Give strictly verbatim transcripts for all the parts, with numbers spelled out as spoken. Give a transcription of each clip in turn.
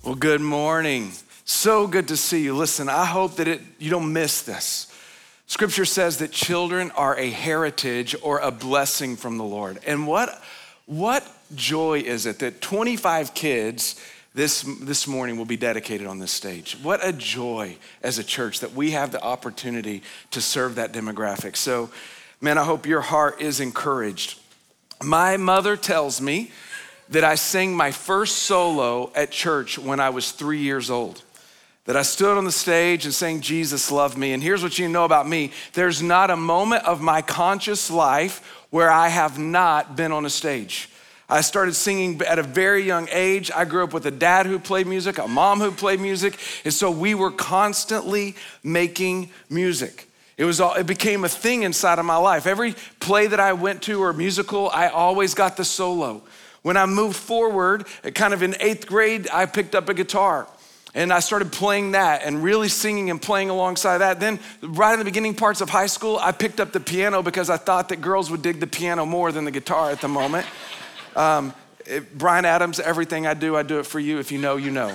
Well, good morning. So good to see you. Listen, I hope that it, you don't miss this. Scripture says that children are a heritage or a blessing from the Lord. And what, what joy is it that twenty-five kids this, this morning will be dedicated on this stage. What a joy as a church that we have the opportunity to serve that demographic. So, man, I hope your heart is encouraged. My mother tells me that I sang my first solo at church when I was three years old. That I stood on the stage and sang Jesus Love Me. And here's what you know about me. There's not a moment of my conscious life where I have not been on a stage. I started singing at a very young age. I grew up with a dad who played music, a mom who played music. And so we were constantly making music. It was all, it became a thing inside of my life. Every play that I went to or musical, I always got the solo. When I moved forward, kind of in eighth grade, I picked up a guitar and I started playing that and really singing and playing alongside that. Then right in the beginning parts of high school, I picked up the piano because I thought that girls would dig the piano more than the guitar at the moment. Um, it, Bryan Adams, everything I do, I do it for you. If you know, you know.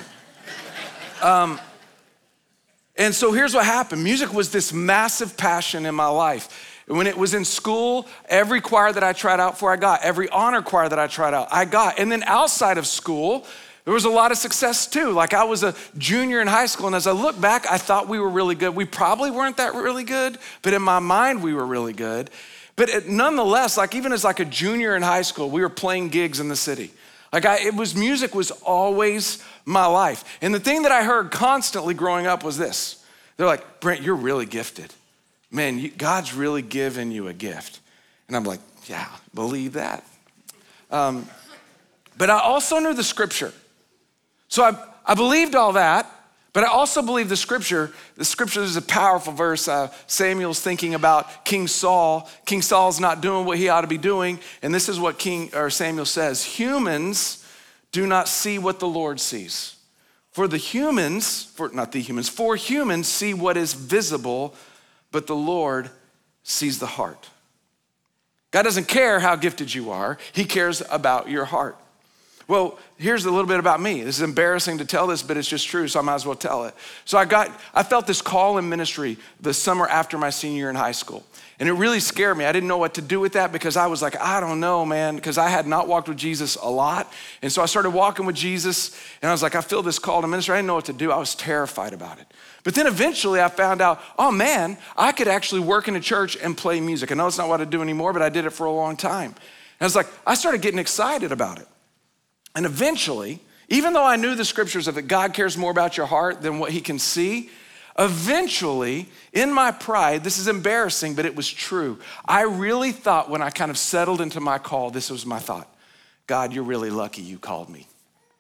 Um, and so here's what happened. Music was this massive passion in my life. When it was in school, every choir that I tried out for, I got. Every honor choir that I tried out, I got. And then outside of school, there was a lot of success too. Like I was a junior in high school, and as I look back, I thought we were really good. We probably weren't that really good, but in my mind, we were really good. But it, nonetheless, like even as like a junior in high school, we were playing gigs in the city. Like I, it was, music was always my life. And the thing that I heard constantly growing up was this. They're like, Brent, you're really gifted. Man, you, God's really given you a gift. And I'm like, yeah, believe that. Um, but I also knew the scripture. So I, I believed all that, but I also believed the scripture. The scripture is a powerful verse. Uh, Samuel's thinking about King Saul. King Saul's not doing what he ought to be doing. And this is what King or Samuel says. Humans do not see what the Lord sees. For the humans, for not the humans, for humans see what is visible, but the Lord sees the heart. God doesn't care how gifted you are. He cares about your heart. Well, here's a little bit about me. This is embarrassing to tell this, but it's just true, so I might as well tell it. So I got, I felt this call in ministry the summer after my senior year in high school. And it really scared me. I didn't know what to do with that because I was like, I don't know, man, because I had not walked with Jesus a lot. And so I started walking with Jesus, and I was like, I feel this call to ministry. I didn't know what to do. I was terrified about it. But then eventually I found out, oh man, I could actually work in a church and play music. I know it's not what I do anymore, but I did it for a long time. And I was like, I started getting excited about it. And eventually, even though I knew the scriptures of that God cares more about your heart than what he can see, eventually, in my pride, this is embarrassing, but it was true. I really thought when I kind of settled into my call, this was my thought. God, you're really lucky you called me.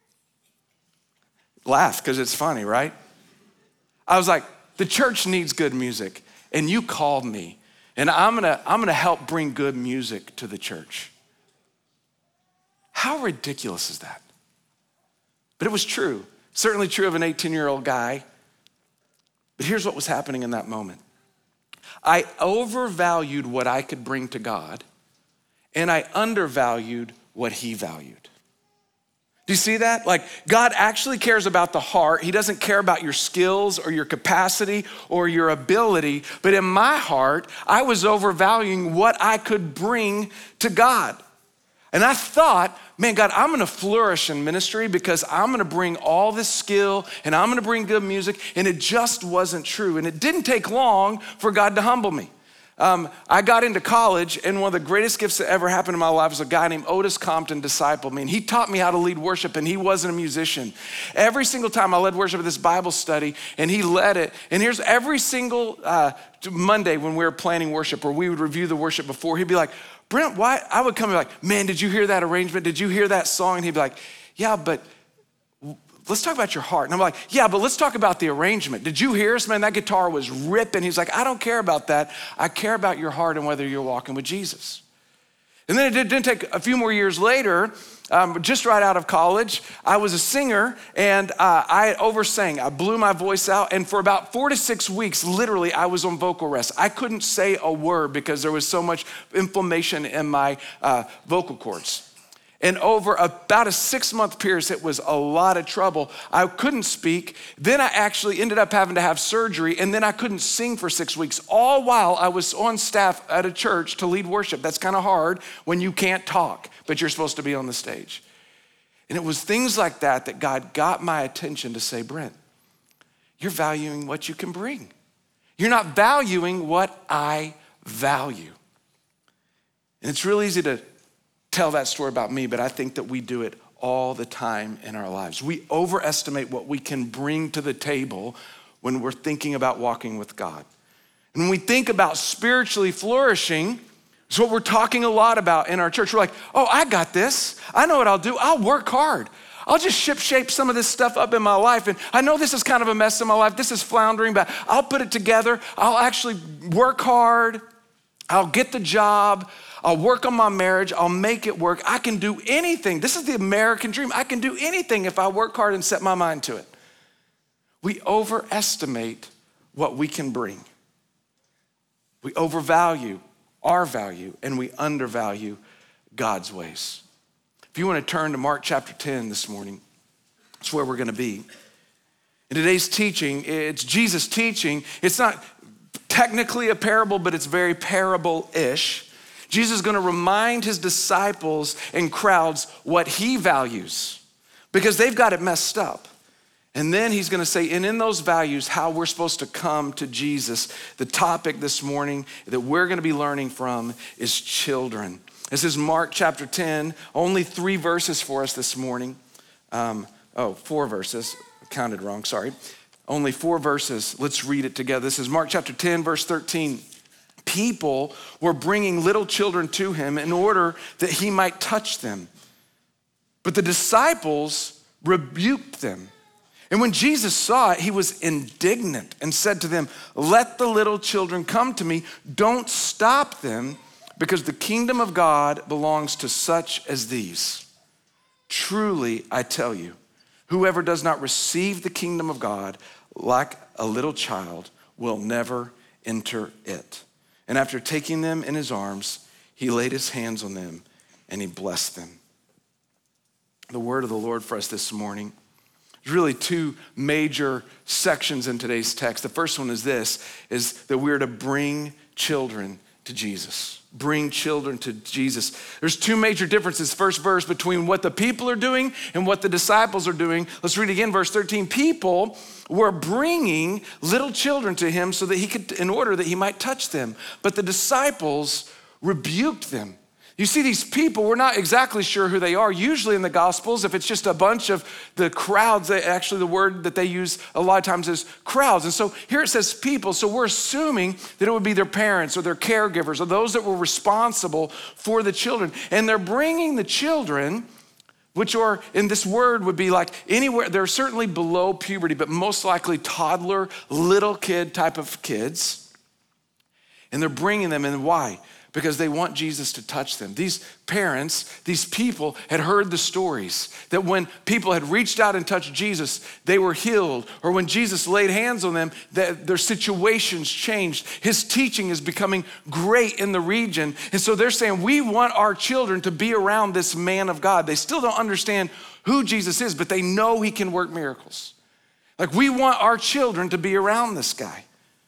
Laugh, because it's funny, right? I was like, the church needs good music, and you called me, and I'm gonna, I'm gonna help bring good music to the church. How ridiculous is that? But it was true, certainly true of an eighteen-year-old guy. But here's what was happening in that moment. I overvalued what I could bring to God, and I undervalued what he valued. Do you see that? Like God actually cares about the heart. He doesn't care about your skills or your capacity or your ability. But in my heart, I was overvaluing what I could bring to God. And I thought, man, God, I'm gonna flourish in ministry because I'm gonna bring all this skill and I'm gonna bring good music. And it just wasn't true. And it didn't take long for God to humble me. Um, I got into college, and one of the greatest gifts that ever happened in my life was a guy named Otis Compton discipled me. And he taught me how to lead worship, and he wasn't a musician. Every single time I led worship at this Bible study, and he led it. And here's every single uh, Monday when we were planning worship, or we would review the worship before, he'd be like, Brent, why? I would come and be like, man, did you hear that arrangement? Did you hear that song? And he'd be like, yeah, but let's talk about your heart. And I'm like, yeah, but let's talk about the arrangement. Did you hear us, man? That guitar was ripping. He's like, I don't care about that. I care about your heart and whether you're walking with Jesus. And then it didn't take a few more years later, um, just right out of college, I was a singer and uh, I oversang. I blew my voice out. And for about four to six weeks, literally, I was on vocal rest. I couldn't say a word because there was so much inflammation in my uh, vocal cords. And over about a six month period, it was a lot of trouble. I couldn't speak. Then I actually ended up having to have surgery, and then I couldn't sing for six weeks, all while I was on staff at a church to lead worship. That's kind of hard when you can't talk, but you're supposed to be on the stage. And it was things like that that God got my attention to say, Brent, you're valuing what you can bring. You're not valuing what I value. And it's real easy to tell that story about me, but I think that we do it all the time in our lives. We overestimate what we can bring to the table when we're thinking about walking with God. And when we think about spiritually flourishing, it's what we're talking a lot about in our church. We're like, oh, I got this. I know what I'll do. I'll work hard. I'll just ship shape some of this stuff up in my life. And I know this is kind of a mess in my life. This is floundering, but I'll put it together. I'll actually work hard. I'll get the job. I'll work on my marriage. I'll make it work. I can do anything. This is the American dream. I can do anything if I work hard and set my mind to it. We overestimate what we can bring. We overvalue our value, and we undervalue God's ways. If you want to turn to Mark chapter ten this morning, that's where we're going to be. In today's teaching, it's Jesus teaching. It's not technically a parable, but it's very parable-ish. Jesus is going to remind his disciples and crowds what he values because they've got it messed up. And then he's going to say, and in those values, how we're supposed to come to Jesus. The topic this morning that we're going to be learning from is children. This is Mark chapter ten, only three verses for us this morning. Um, oh, four verses. I counted wrong, sorry. Only four verses. Let's read it together. This is Mark chapter ten, verse thirteen. People were bringing little children to him in order that he might touch them. But the disciples rebuked them. And when Jesus saw it, he was indignant and said to them, let the little children come to me. Don't stop them, because the kingdom of God belongs to such as these. Truly, I tell you, whoever does not receive the kingdom of God like a little child will never enter it. And after taking them in his arms, he laid his hands on them and he blessed them. The word of the Lord for us this morning. There's really two major sections in today's text. The first one is this, is that we're to bring children to Jesus. Bring children to Jesus. There's two major differences, first verse, between what the people are doing and what the disciples are doing. Let's read again, verse thirteen. People were bringing little children to him so that he could, in order that he might touch them. But the disciples rebuked them. You see, these people, we're not exactly sure who they are. Usually in the Gospels, if it's just a bunch of the crowds, they, actually the word that they use a lot of times is crowds. And so here it says people, so we're assuming that it would be their parents or their caregivers or those that were responsible for the children. And they're bringing the children, which are, in this word would be like anywhere, they're certainly below puberty, but most likely toddler, little kid type of kids. And they're bringing them, and why? Because they want Jesus to touch them. These parents, these people had heard the stories that when people had reached out and touched Jesus, they were healed. Or when Jesus laid hands on them, that their situations changed. His teaching is becoming great in the region. And so they're saying, we want our children to be around this man of God. They still don't understand who Jesus is, but they know he can work miracles. Like, we want our children to be around this guy.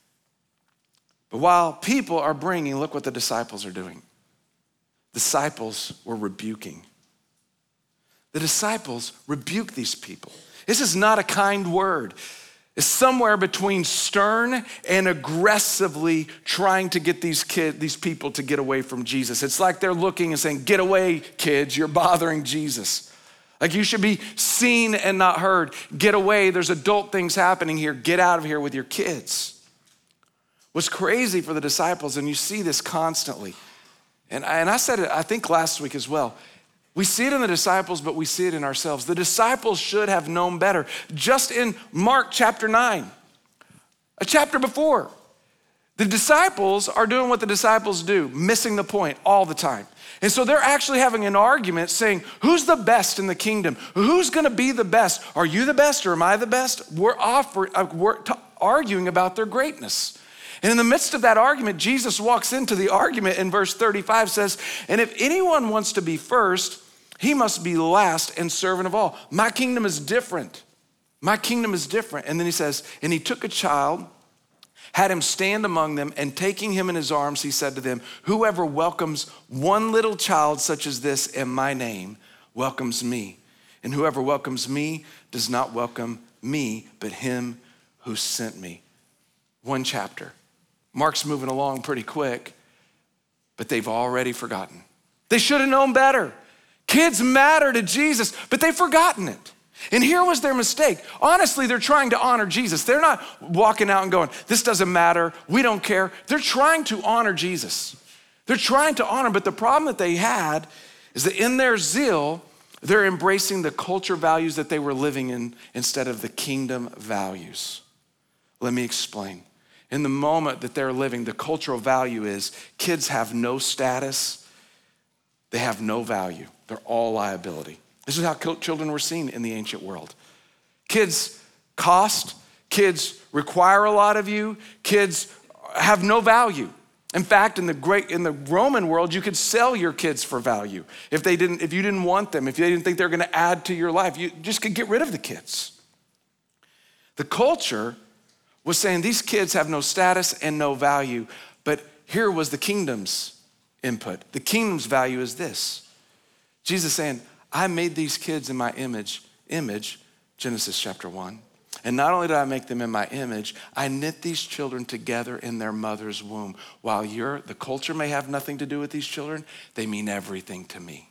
But while people are bringing, look what the disciples are doing. Disciples were rebuking. The disciples rebuke these people. This is not a kind word. It's somewhere between stern and aggressively trying to get these kids, these people to get away from Jesus. It's like they're looking and saying, get away, kids, you're bothering Jesus. Like, you should be seen and not heard. Get away, there's adult things happening here. Get out of here with your kids. What's crazy for the disciples, and you see this constantly, and I, and I said it, I think last week as well, we see it in the disciples, but we see it in ourselves. The disciples should have known better. Just in Mark chapter nine, a chapter before, the disciples are doing what the disciples do, missing the point all the time. And so they're actually having an argument saying, who's the best in the kingdom? Who's gonna be the best? Are you the best or am I the best? We're, offering, uh, we're t- arguing about their greatness. And in the midst of that argument, Jesus walks into the argument in verse thirty-five, says, and if anyone wants to be first, he must be last and servant of all. My kingdom is different. My kingdom is different. And then he says, and he took a child, had him stand among them, and taking him in his arms, he said to them, whoever welcomes one little child such as this in my name welcomes me. And whoever welcomes me does not welcome me, but him who sent me. One chapter. Mark's moving along pretty quick, but they've already forgotten. They should have known better. Kids matter to Jesus, but they've forgotten it. And here was their mistake. Honestly, they're trying to honor Jesus. They're not walking out and going, this doesn't matter, we don't care. They're trying to honor Jesus. They're trying to honor, but the problem that they had is that in their zeal, they're embracing the culture values that they were living in instead of the kingdom values. Let me explain. In the moment that they're living, the cultural value is kids have no status, they have no value. They're all liability. This is how children were seen in the ancient world. Kids cost, kids require a lot of you, kids have no value. In fact, in the great in the Roman world, you could sell your kids for value. If they didn't, if you didn't want them, if you didn't think they were gonna add to your life, you just could get rid of the kids. The culture was saying these kids have no status and no value, but here was the kingdom's input. The kingdom's value is this. Jesus saying, I made these kids in my image, image, Genesis chapter one. And not only did I make them in my image, I knit these children together in their mother's womb. While you're, the culture may have nothing to do with these children, they mean everything to me.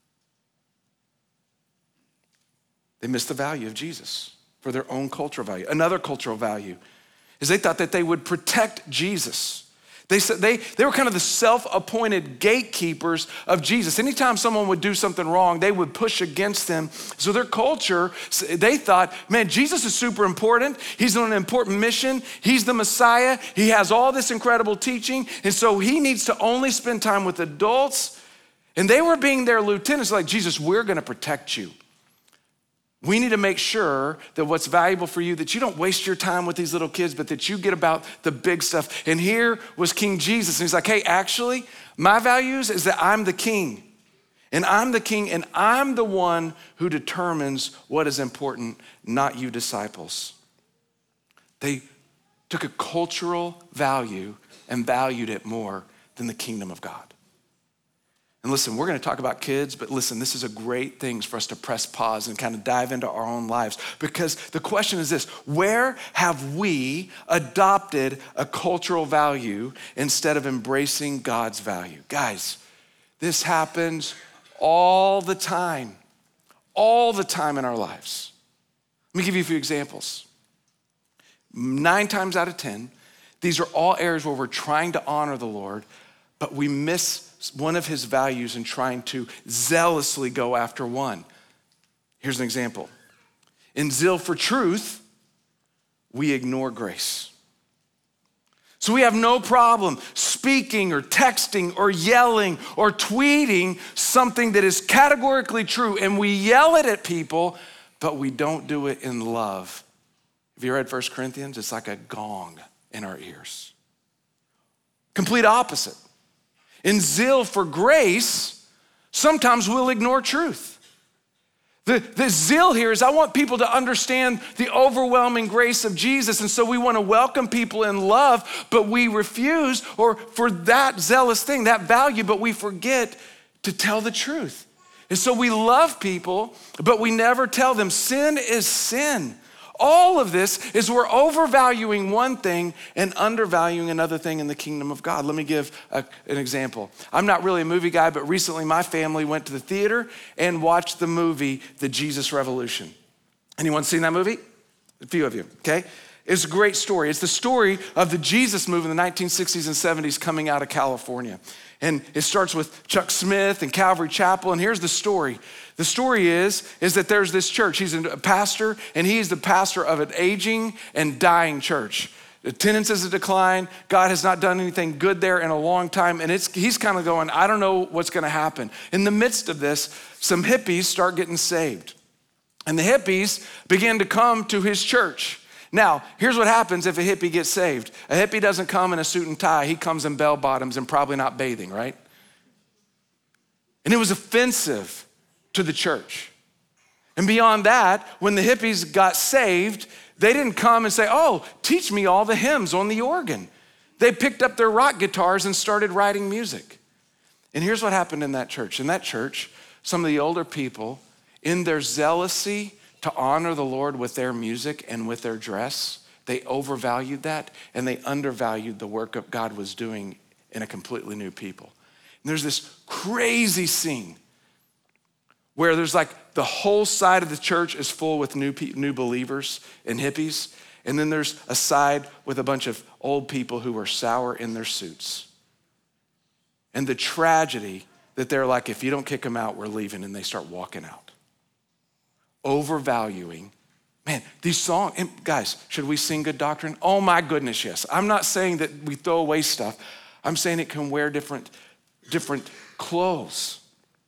They missed the value of Jesus for their own cultural value. Another cultural value is they thought that they would protect Jesus. They said they, they were kind of the self-appointed gatekeepers of Jesus. Anytime someone would do something wrong, they would push against them. So their culture, they thought, man, Jesus is super important. He's on an important mission. He's the Messiah. He has all this incredible teaching. And so he needs to only spend time with adults. And they were being their lieutenants, like, Jesus, we're gonna protect you. We need to make sure that what's valuable for you, that you don't waste your time with these little kids, but that you get about the big stuff. And here was King Jesus. And he's like, hey, actually, my values is that I'm the king. And I'm the king, and I'm the one who determines what is important, not you disciples. They took a cultural value and valued it more than the kingdom of God. And listen, we're gonna talk about kids, but listen, this is a great thing for us to press pause and kind of dive into our own lives, because the question is this: where have we adopted a cultural value instead of embracing God's value? Guys, this happens all the time, all the time in our lives. Let me give you a few examples. Nine times out of ten, these are all areas where we're trying to honor the Lord, but we miss one of his values in trying to zealously go after one. Here's an example. In zeal for truth, we ignore grace. So we have no problem speaking or texting or yelling or tweeting something that is categorically true, and we yell it at people, but we don't do it in love. Have you read First Corinthians? It's like a gong in our ears. Complete opposite. In zeal for grace, sometimes we'll ignore truth. The, the zeal here is I want people to understand the overwhelming grace of Jesus, and so we want to welcome people in love, but we refuse, or for that zealous thing, that value, but we forget to tell the truth. And so we love people, but we never tell them sin is sin. All of this is we're overvaluing one thing and undervaluing another thing in the kingdom of God. Let me give a, an example. I'm not really a movie guy, but recently my family went to the theater and watched the movie, The Jesus Revolution. Anyone seen that movie? A few of you, okay? It's a great story. It's the story of the Jesus movement in the nineteen sixties and seventies coming out of California. And it starts with Chuck Smith and Calvary Chapel, and here's the story. The story is, is that there's this church. He's a pastor, and he's the pastor of an aging and dying church. Attendance is a decline. God has not done anything good there in a long time, and it's he's kind of going, I don't know what's gonna happen. In the midst of this, some hippies start getting saved. And the hippies begin to come to his church. Now, here's what happens if a hippie gets saved. A hippie doesn't come in a suit and tie. He comes in bell bottoms and probably not bathing, right? And it was offensive to to the church. And beyond that, when the hippies got saved, they didn't come and say, oh, teach me all the hymns on the organ. They picked up their rock guitars and started writing music. And here's what happened in that church. In that church, some of the older people, in their zealousy to honor the Lord with their music and with their dress, they overvalued that and they undervalued the work of God was doing in a completely new people. And there's this crazy scene where there's like the whole side of the church is full with new pe- new believers and hippies. And then there's a side with a bunch of old people who are sour in their suits. And the tragedy that they're like, if you don't kick them out, we're leaving, and they start walking out. Overvaluing. Man, these songs, and guys, should we sing good doctrine? Oh my goodness, yes. I'm not saying that we throw away stuff. I'm saying it can wear different, different clothes.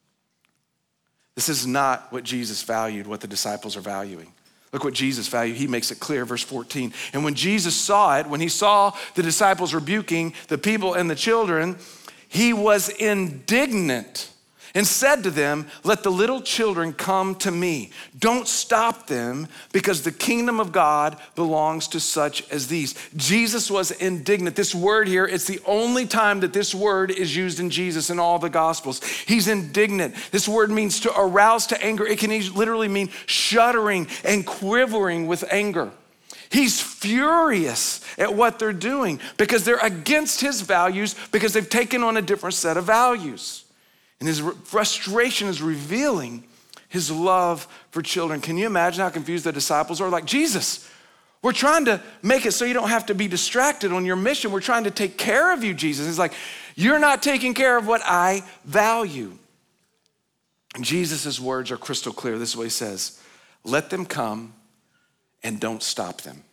This is not what Jesus valued, what the disciples are valuing. Look what Jesus valued. He makes it clear, verse fourteen. And when Jesus saw it, when he saw the disciples rebuking the people and the children, he was indignant and said to them, let the little children come to me. Don't stop them, because the kingdom of God belongs to such as these. Jesus was indignant. This word here, it's the only time that this word is used in Jesus in all the Gospels. He's indignant. This word means to arouse to anger. It can literally mean shuddering and quivering with anger. He's furious at what they're doing because they're against his values, because they've taken on a different set of values. And his frustration is revealing his love for children. Can you imagine how confused the disciples are? Like, Jesus, we're trying to make it so you don't have to be distracted on your mission. We're trying to take care of you, Jesus. He's like, you're not taking care of what I value. And Jesus' words are crystal clear. This is what he says. Let them come and don't stop them.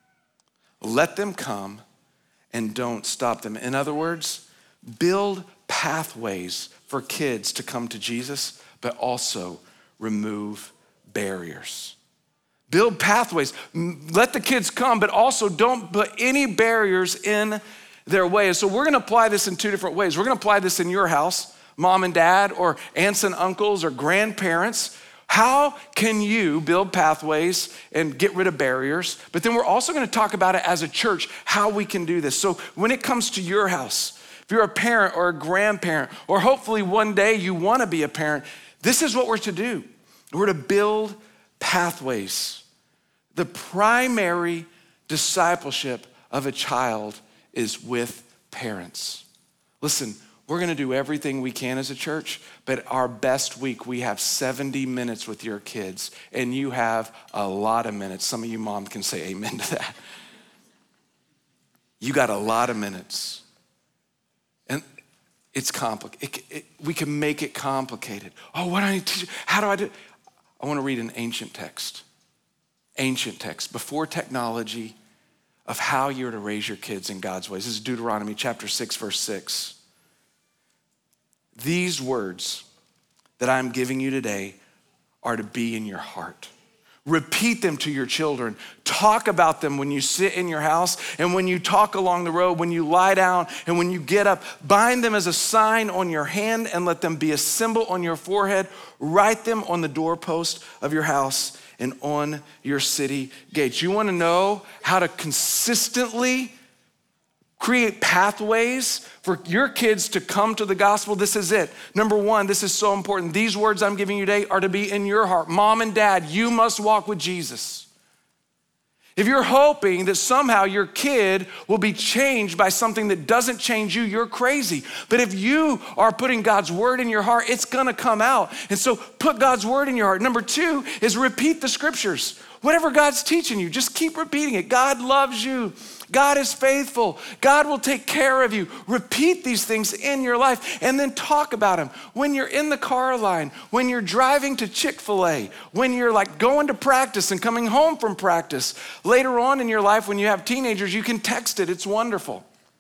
Let them come and don't stop them. In other words, build pathways for kids to come to Jesus, but also remove barriers. Build pathways. Let the kids come, but also don't put any barriers in their way. So we're gonna apply this in two different ways. We're gonna apply this in your house, mom and dad, or aunts and uncles, or grandparents. How can you build pathways and get rid of barriers? But then we're also gonna talk about it as a church, how we can do this. So when it comes to your house, if you're a parent or a grandparent, or hopefully one day you wanna be a parent, this is what we're to do. We're to build pathways. The primary discipleship of a child is with parents. Listen, we're gonna do everything we can as a church, but our best week, we have seventy minutes with your kids, and you have a lot of minutes. Some of you moms can say amen to that. You got a lot of minutes. And it's complicated. It, it, we can make it complicated. Oh, what do I need to do? How do I do it? I wanna read an ancient text. Ancient text, before technology, of how you're to raise your kids in God's ways. This is Deuteronomy chapter six, verse six. These words that I'm giving you today are to be in your heart. Repeat them to your children. Talk about them when you sit in your house and when you talk along the road, when you lie down and when you get up. Bind them as a sign on your hand and let them be a symbol on your forehead. Write them on the doorpost of your house and on your city gates. You wanna know how to consistently create pathways for your kids to come to the gospel? This is it. Number one, this is so important. These words I'm giving you today are to be in your heart. Mom and dad, you must walk with Jesus. If you're hoping that somehow your kid will be changed by something that doesn't change you, you're crazy. But if you are putting God's word in your heart, it's gonna come out. And so put God's word in your heart. Number two is repeat the scriptures. Whatever God's teaching you, just keep repeating it. God loves you. God is faithful. God will take care of you. Repeat these things in your life and then talk about them. When you're in the car line, when you're driving to Chick-fil-A, when you're like going to practice and coming home from practice. Later on in your life, when you have teenagers, you can text it. It's wonderful.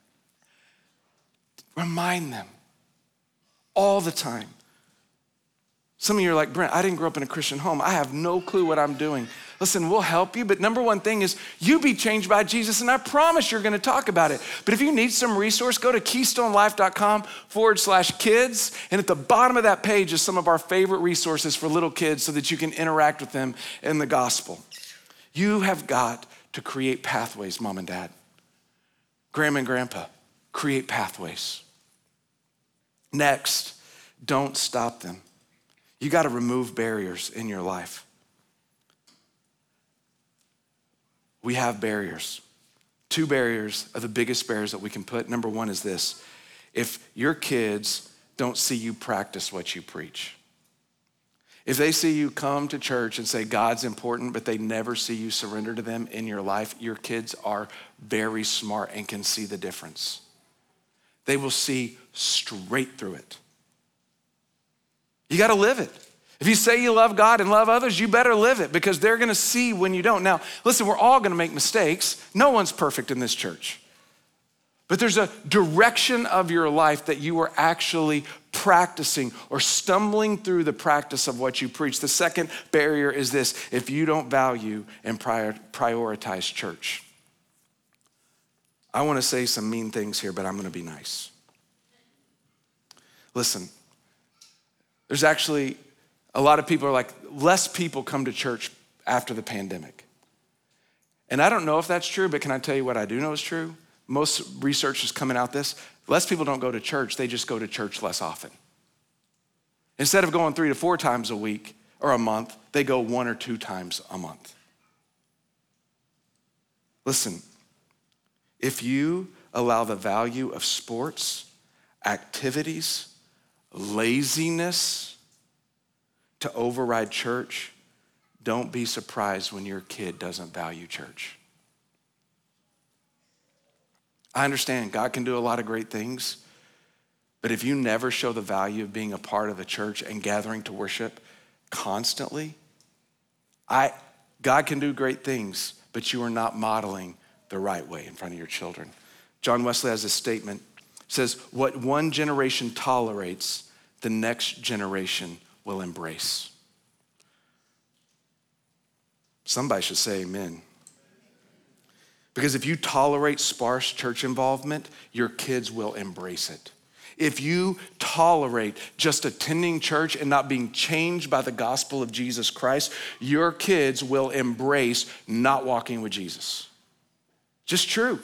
Remind them all the time. Some of you are like, Brent, I didn't grow up in a Christian home. I have no clue what I'm doing. Listen, we'll help you, but number one thing is you be changed by Jesus, and I promise you're gonna talk about it. But if you need some resource, go to keystonelife.com forward slash kids, and at the bottom of that page is some of our favorite resources for little kids so that you can interact with them in the gospel. You have got to create pathways, mom and dad. Grandma and grandpa, create pathways. Next, don't stop them. You gotta remove barriers in your life. We have barriers. Two barriers are the biggest barriers that we can put. Number one is this: if your kids don't see you practice what you preach. If they see you come to church and say God's important, but they never see you surrender to them in your life, your kids are very smart and can see the difference. They will see straight through it. You gotta live it. If you say you love God and love others, you better live it, because they're gonna see when you don't. Now, listen, we're all gonna make mistakes. No one's perfect in this church. But there's a direction of your life that you are actually practicing or stumbling through the practice of what you preach. The second barrier is this: if you don't value and prior, prioritize church. I wanna say some mean things here, but I'm gonna be nice. Listen, there's actually a lot of people are like, less people come to church after the pandemic. And I don't know if that's true, but can I tell you what I do know is true? Most research is coming out this: less people don't go to church, they just go to church less often. Instead of going three to four times a week or a month, they go one or two times a month. Listen, if you allow the value of sports, activities, laziness to override church, don't be surprised when your kid doesn't value church. I understand God can do a lot of great things, but if you never show the value of being a part of a church and gathering to worship constantly, I, God can do great things, but you are not modeling the right way in front of your children. John Wesley has this statement. It says, what one generation tolerates, the next generation will embrace. Somebody should say amen. Because if you tolerate sparse church involvement, your kids will embrace it. If you tolerate just attending church and not being changed by the gospel of Jesus Christ, your kids will embrace not walking with Jesus. Just true.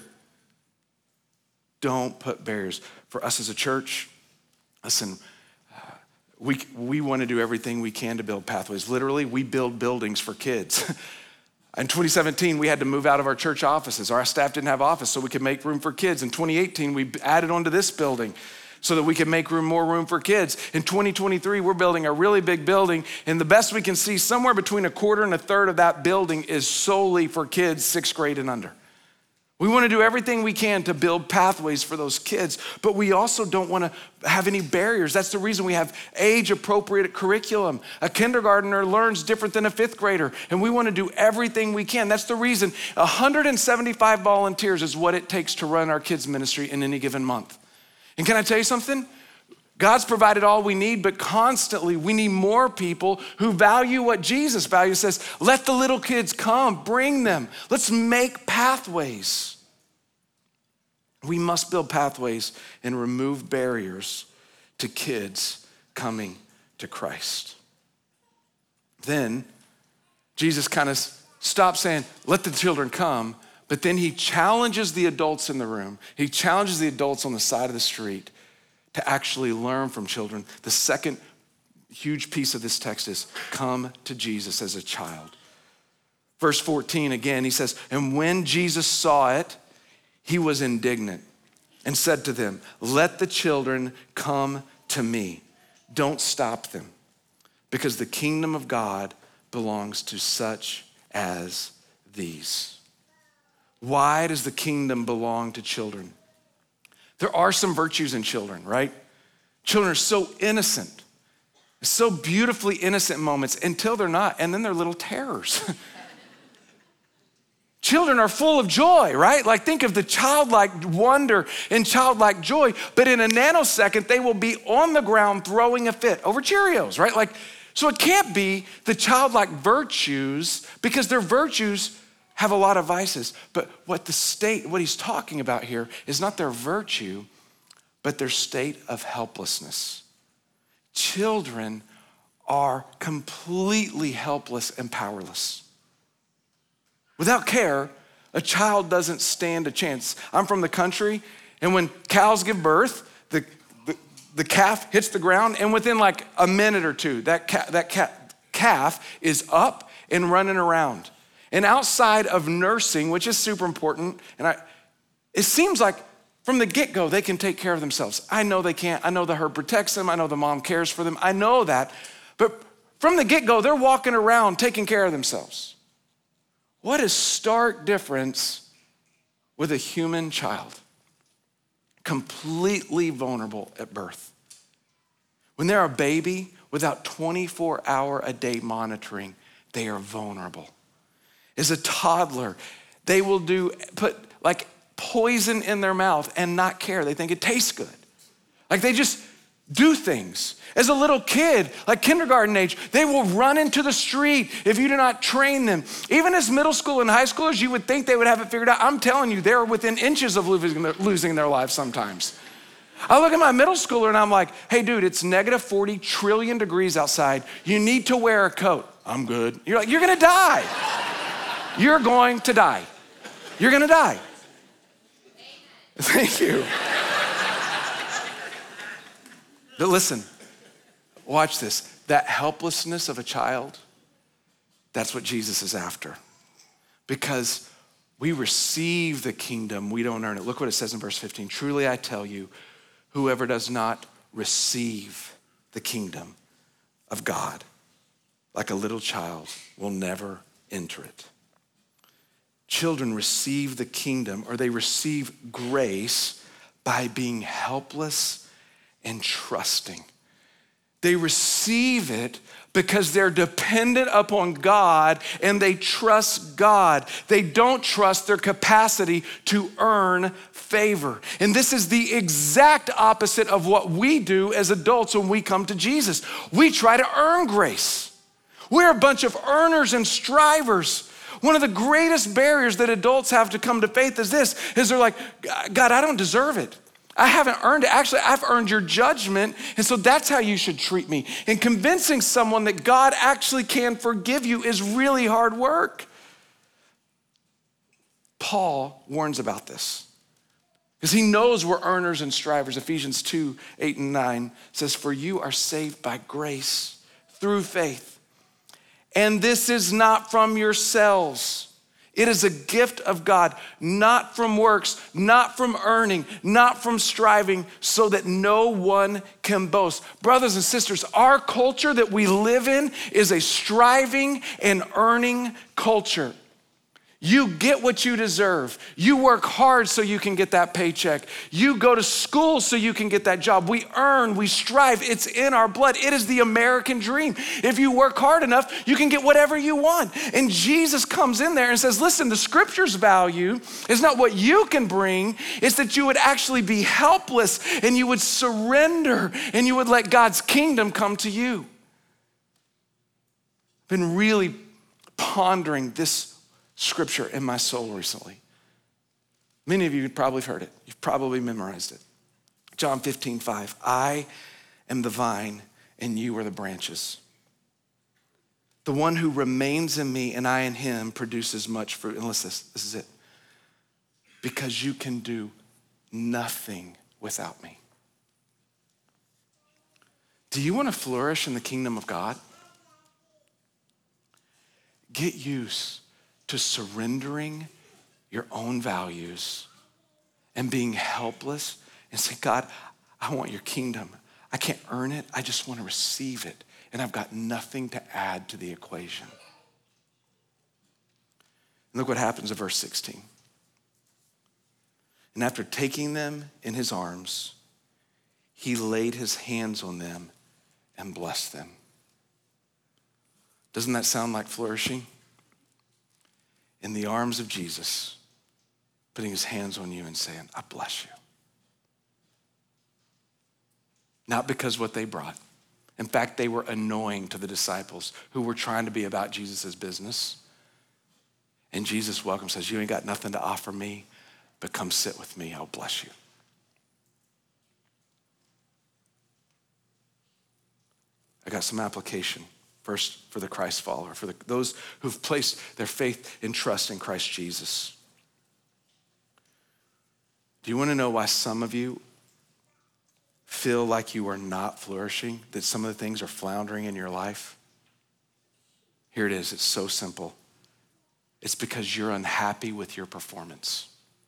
Don't put barriers. For us as a church, listen, uh, we, we want to do everything we can to build pathways. Literally, we build buildings for kids. In twenty seventeen, we had to move out of our church offices. Our staff didn't have office, so we could make room for kids. In twenty eighteen, we added onto this building so that we could make room, more room for kids. In twenty twenty-three, we're building a really big building, and the best we can see, somewhere between a quarter and a third of that building is solely for kids sixth grade and under. We want to do everything we can to build pathways for those kids, but we also don't want to have any barriers. That's the reason we have age-appropriate curriculum. A kindergartner learns different than a fifth grader, and we want to do everything we can. That's the reason one hundred seventy-five volunteers is what it takes to run our kids' ministry in any given month. And can I tell you something? God's provided all we need, but constantly we need more people who value what Jesus values. Says, let the little kids come, bring them. Let's make pathways. We must build pathways and remove barriers to kids coming to Christ. Then Jesus kind of stops saying, let the children come, but then he challenges the adults in the room. He challenges the adults on the side of the street to actually learn from children. The second huge piece of this text is come to Jesus as a child. Verse fourteen, again, he says, and when Jesus saw it, he was indignant and said to them, let the children come to me. Don't stop them, because the kingdom of God belongs to such as these. Why does the kingdom belong to children? There are some virtues in children, right? Children are so innocent, so beautifully innocent moments until they're not, and then they're little terrors. Children are full of joy, right? Like think of the childlike wonder and childlike joy, but in a nanosecond, they will be on the ground throwing a fit over Cheerios, right? Like So it can't be the childlike virtues, because their virtues have a lot of vices. But what the state, what he's talking about here is not their virtue, but their state of helplessness. Children are completely helpless and powerless. Without care, a child doesn't stand a chance. I'm from the country, and when cows give birth, the, the, the calf hits the ground, and within like a minute or two, that, ca- that ca- calf is up and running around. And outside of nursing, which is super important, and I, it seems like from the get-go, they can take care of themselves. I know they can't. I know the herd protects them. I know the mom cares for them. I know that. But from the get-go, they're walking around taking care of themselves. What a stark difference with a human child, completely vulnerable at birth. When they're a baby, without twenty-four hour a day monitoring, they are vulnerable. As a toddler, they will do, put like poison in their mouth and not care. They think it tastes good. Like they just do things. As a little kid, like kindergarten age, they will run into the street if you do not train them. Even as middle school and high schoolers, you would think they would have it figured out. I'm telling you, they're within inches of losing their, losing their lives sometimes. I look at my middle schooler and I'm like, hey dude, it's negative forty trillion degrees outside. You need to wear a coat. I'm good. You're like, you're gonna die. You're going to die. You're gonna die. Thank you. But listen, watch this. That helplessness of a child, that's what Jesus is after. Because we receive the kingdom, we don't earn it. Look what it says in verse fifteen. Truly I tell you, whoever does not receive the kingdom of God like a little child will never enter it. Children receive the kingdom, or they receive grace by being helpless and trusting. They receive it because they're dependent upon God and they trust God. They don't trust their capacity to earn favor. And this is the exact opposite of what we do as adults when we come to Jesus. We try to earn grace. We're a bunch of earners and strivers. One of the greatest barriers that adults have to come to faith is this, is they're like, God, I don't deserve it. I haven't earned it. Actually, I've earned your judgment, and so that's how you should treat me. And convincing someone that God actually can forgive you is really hard work. Paul warns about this because he knows we're earners and strivers. Ephesians two, eight and nine says, for you are saved by grace through faith. And this is not from yourselves. It is a gift of God, not from works, not from earning, not from striving, so that no one can boast. Brothers and sisters, our culture that we live in is a striving and earning culture. You get what you deserve. You work hard so you can get that paycheck. You go to school so you can get that job. We earn, we strive. It's in our blood. It is the American dream. If you work hard enough, you can get whatever you want. And Jesus comes in there and says, listen, the scripture's value is not what you can bring. It's that you would actually be helpless and you would surrender and you would let God's kingdom come to you. I've been really pondering this scripture in my soul recently. Many of you have probably heard it. You've probably memorized it. John fifteen, five. I am the vine and you are the branches. The one who remains in me and I in him produces much fruit. And listen, this, this is it. Because you can do nothing without me. Do you want to flourish in the kingdom of God? Get used to surrendering your own values and being helpless and say, God, I want your kingdom. I can't earn it. I just want to receive it. And I've got nothing to add to the equation. And look what happens in verse sixteen. And after taking them in his arms, he laid his hands on them and blessed them. Doesn't that sound like flourishing? In the arms of Jesus, putting his hands on you and saying, I bless you. Not because what they brought. In fact, they were annoying to the disciples who were trying to be about Jesus' business. And Jesus welcomes, says, you ain't got nothing to offer me, but come sit with me, I'll bless you. I got some application. First, for the Christ follower, for the, those who've placed their faith and trust in Christ Jesus. Do you want to know why some of you feel like you are not flourishing, that some of the things are floundering in your life? Here it is, it's so simple. It's because you're unhappy with your performance.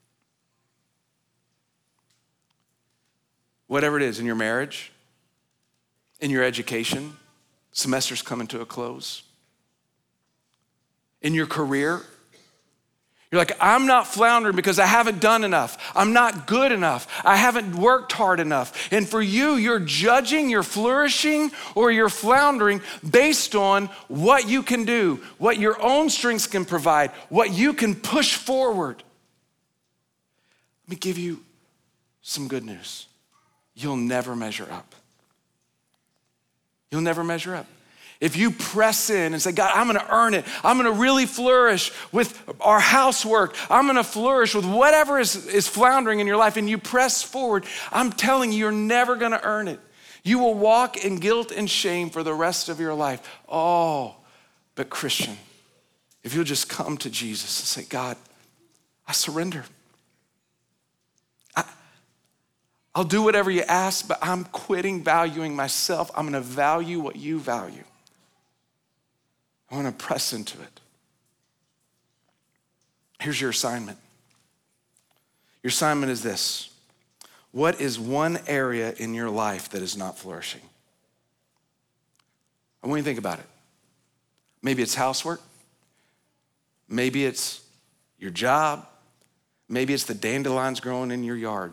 Whatever it is, in your marriage, in your education, semester's coming to a close. In your career, you're like, I'm not floundering because I haven't done enough. I'm not good enough. I haven't worked hard enough. And for you, you're judging your flourishing or your floundering based on what you can do, what your own strengths can provide, what you can push forward. Let me give you some good news. You'll never measure up. You'll never measure up. If you press in and say, God, I'm gonna earn it. I'm gonna really flourish with our housework. I'm gonna flourish with whatever is, is floundering in your life, and you press forward, I'm telling you, you're never gonna earn it. You will walk in guilt and shame for the rest of your life. Oh, but Christian, if you'll just come to Jesus and say, God, I surrender. I'll do whatever you ask, but I'm quitting valuing myself. I'm gonna value what you value. I wanna press into it. Here's your assignment. Your assignment is this. What is one area in your life that is not flourishing? I want you to think about it. Maybe it's housework. Maybe it's your job. Maybe it's the dandelions growing in your yard.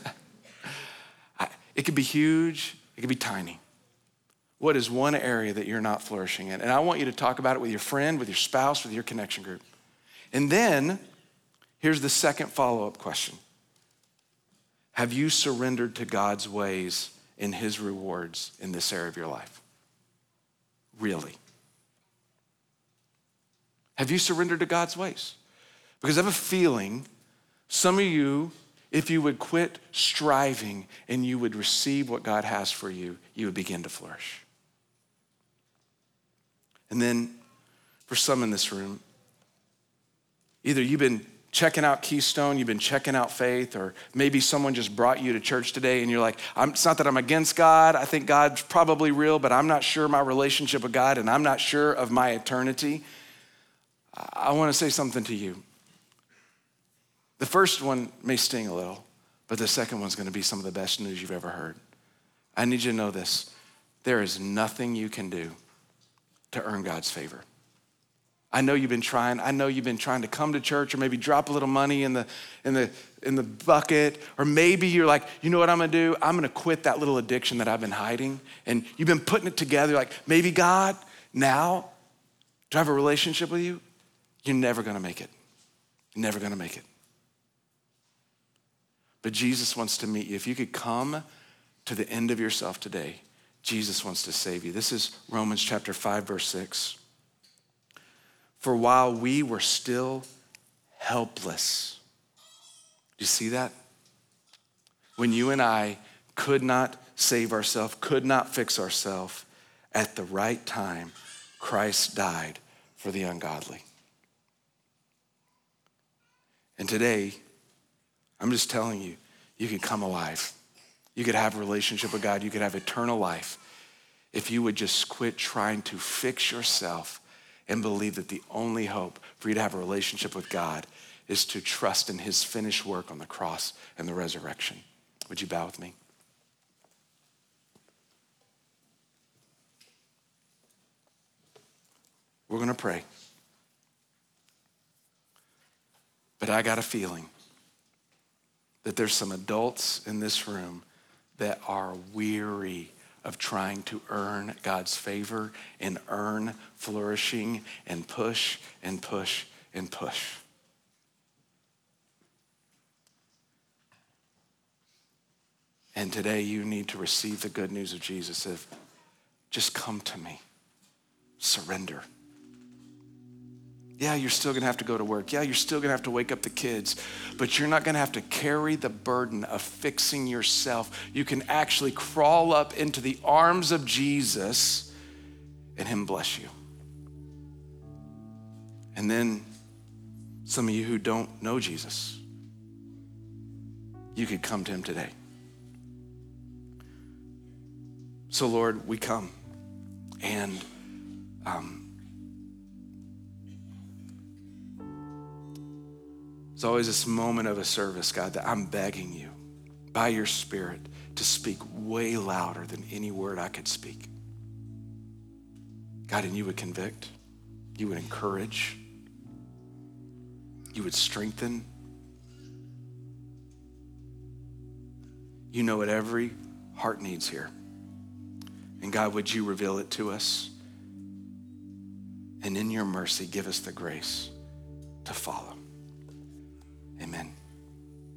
It could be huge, it could be tiny. What is one area that you're not flourishing in? And I want you to talk about it with your friend, with your spouse, with your connection group. And then, here's the second follow-up question. Have you surrendered to God's ways and his rewards in this area of your life? Really? Have you surrendered to God's ways? Because I have a feeling some of you, if you would quit striving and you would receive what God has for you, you would begin to flourish. And then for some in this room, either you've been checking out Keystone, you've been checking out Faith, or maybe someone just brought you to church today and you're like, I'm, it's not that I'm against God. I think God's probably real, but I'm not sure my relationship with God and I'm not sure of my eternity. I want to say something to you. The first one may sting a little, but the second one's gonna be some of the best news you've ever heard. I need you to know this. There is nothing you can do to earn God's favor. I know you've been trying. I know you've been trying to come to church or maybe drop a little money in the, in the, in the bucket, or maybe you're like, you know what I'm gonna do? I'm gonna quit that little addiction that I've been hiding. And you've been putting it together like, maybe God, now, to have a relationship with you, you're never gonna make it. You're never gonna make it. But Jesus wants to meet you. If you could come to the end of yourself today, Jesus wants to save you. This is Romans chapter five, verse six. For while we were still helpless, do you see that? When you and I could not save ourselves, could not fix ourselves, at the right time, Christ died for the ungodly. And today, I'm just telling you, you can come alive. You could have a relationship with God. You could have eternal life if you would just quit trying to fix yourself and believe that the only hope for you to have a relationship with God is to trust in his finished work on the cross and the resurrection. Would you bow with me? We're gonna pray. But I got a feeling that there's some adults in this room that are weary of trying to earn God's favor and earn flourishing and push and push and push. And today you need to receive the good news of Jesus. If just come to me. Surrender. Yeah, you're still gonna have to go to work. Yeah, you're still gonna have to wake up the kids, but you're not gonna have to carry the burden of fixing yourself. You can actually crawl up into the arms of Jesus and him bless you. And then some of you who don't know Jesus, you could come to him today. So Lord, we come and um, there's always this moment of a service, God, that I'm begging you by your Spirit to speak way louder than any word I could speak. God, and you would convict, you would encourage, you would strengthen. You know what every heart needs here. And God, would you reveal it to us? And in your mercy, give us the grace to follow. Amen.